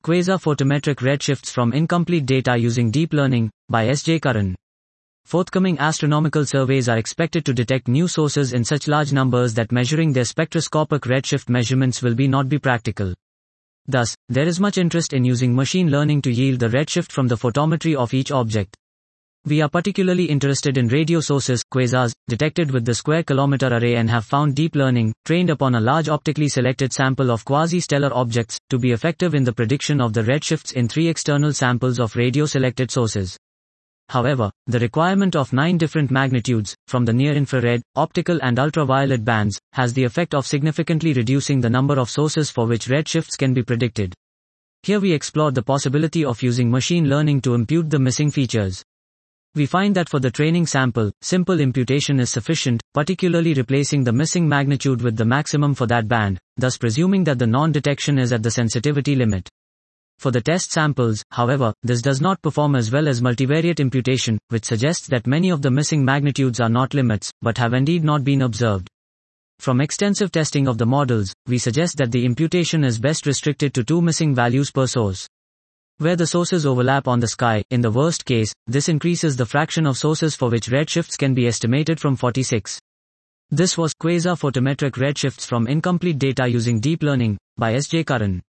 Quasar photometric redshifts from incomplete data using deep learning, by S.J. Curran. Forthcoming astronomical surveys are expected to detect new sources in such large numbers that measuring their spectroscopic redshift measurements will not be practical. Thus, there is much interest in using machine learning to yield the redshift from the photometry of each object. We are particularly interested in radio sources, quasars, detected with the Square Kilometre Array and have found deep learning, trained upon a large optically selected sample of quasi-stellar objects, to be effective in the prediction of the redshifts in 3 external samples of radio-selected sources. However, the requirement of 9 different magnitudes, from the near-infrared, optical and ultraviolet bands, has the effect of significantly reducing the number of sources for which redshifts can be predicted. Here we explored the possibility of using machine learning to impute the missing features. We find that for the training sample, simple imputation is sufficient, particularly replacing the missing magnitude with the maximum for that band, thus presuming that the non-detection is at the sensitivity limit. For the test samples, however, this does not perform as well as multivariate imputation, which suggests that many of the missing magnitudes are not limits, but have indeed not been observed. From extensive testing of the models, we suggest that the imputation is best restricted to 2 missing values per source. Where the sources overlap on the sky, in the worst case, this increases the fraction of sources for which redshifts can be estimated from 46. This was Quasar photometric redshifts from incomplete data using deep learning, by S.J. Curran.